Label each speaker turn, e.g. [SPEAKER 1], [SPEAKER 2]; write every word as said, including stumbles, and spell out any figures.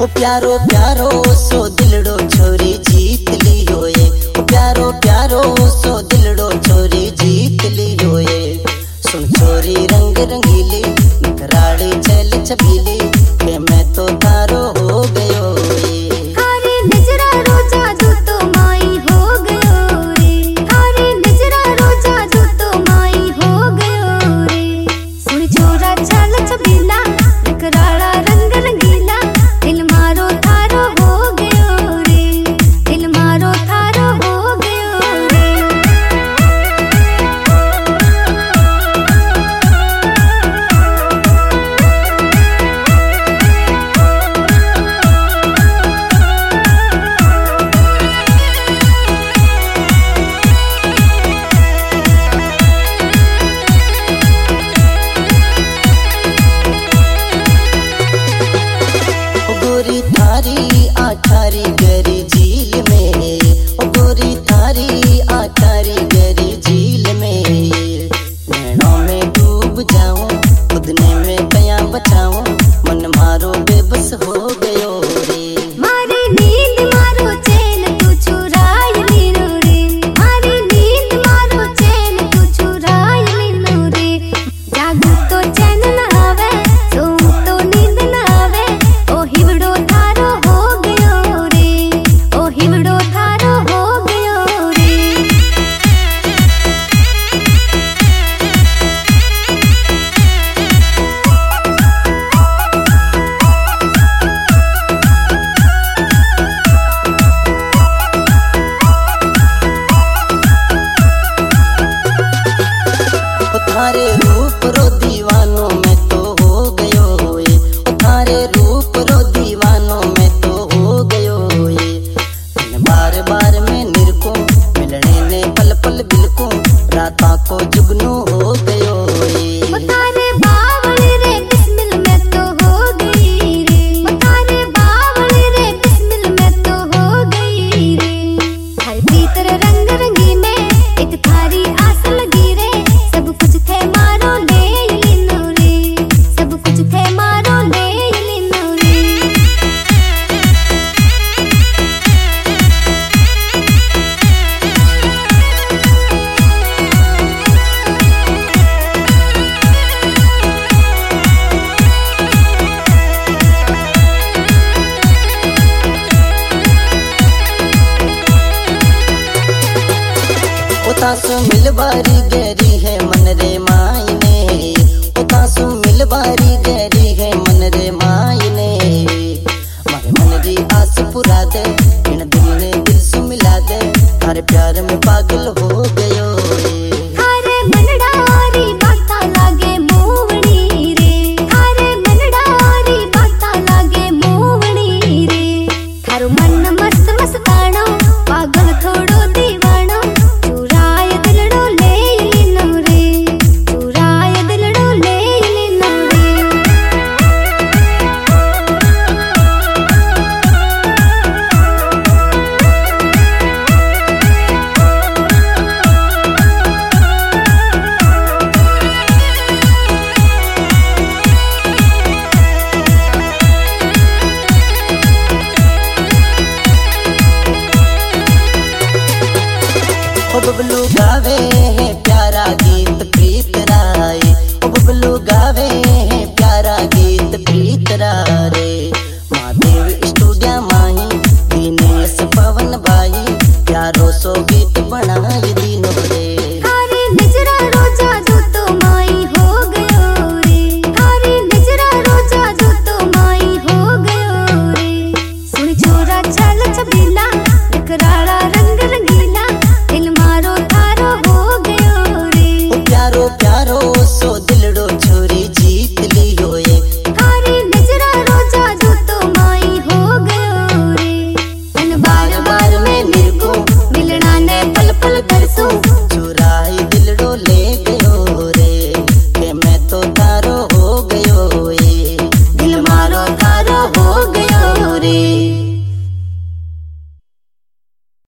[SPEAKER 1] ओ प्यारो प्यारो सो दिलड़ो छोरी जीत लियो ये, ओ प्यारो प्यारो सो दिलड़ो छोरी जीत लियो ये। सुन छोरी रंग रंगीली नखराड़ी चल छबीली के मैं तो तारो हो गयो रे।
[SPEAKER 2] थारे नजरा रोजा जो तो माई हो गयो रे, थारे नजरा रोजा जो तो माई हो गयो रे। सुन छोरा चल छबीला नखराड़ा रंग रंगीला दिल मारो थारो हो गयो रे, दिल मारो थारो हो गयो रे।
[SPEAKER 1] गोरी थारी आठारी गरी झील में, ओ गोरी थारी आठारी गरी झील में। नैनों में डूब जाऊं खुदने में कया बचाऊं मन मारो बेबस हो गयो रे।
[SPEAKER 2] मारी नींद मारो चैन तू चुराय लीनो रे, मारी नींद मारो चैन तू चुराय लीनो रे। जागू तो चैन न आवे सोऊं तो नींद न आवे, ओ हिवड़ो थारो हो गयो रे, ओ हिवड़ो थारो हो गयो रे।
[SPEAKER 1] ओ थारे रूप रो दीवानों में तो हो गयो ये, ओ थारे रूप रो दीवानों में तो हो गयो ये। बार बार में निरको मिलने ने पल पल बिलको राता को जुगनू हो गयो ये।
[SPEAKER 2] ओ थारे बावली रे बिस्मिल में तो हो गई रे, ओ थारे बावली रे बिस्मिल में तो हो गई रे। हर भीतर रंग रंगी में एक थारी आस लगी रे, सब कुछ थे मारो ले लीनो रे, सब कुछ थे मारो ले लीनो रे।
[SPEAKER 1] ओ तासु मिलबारी गहरी है मन रे मायने, ओ तासु मिलबारी गहरी है मन रे मायने। मारे मन री आस पुरा दे इन दिल ने दिल से मिला दे, थारे प्यार में पागल हो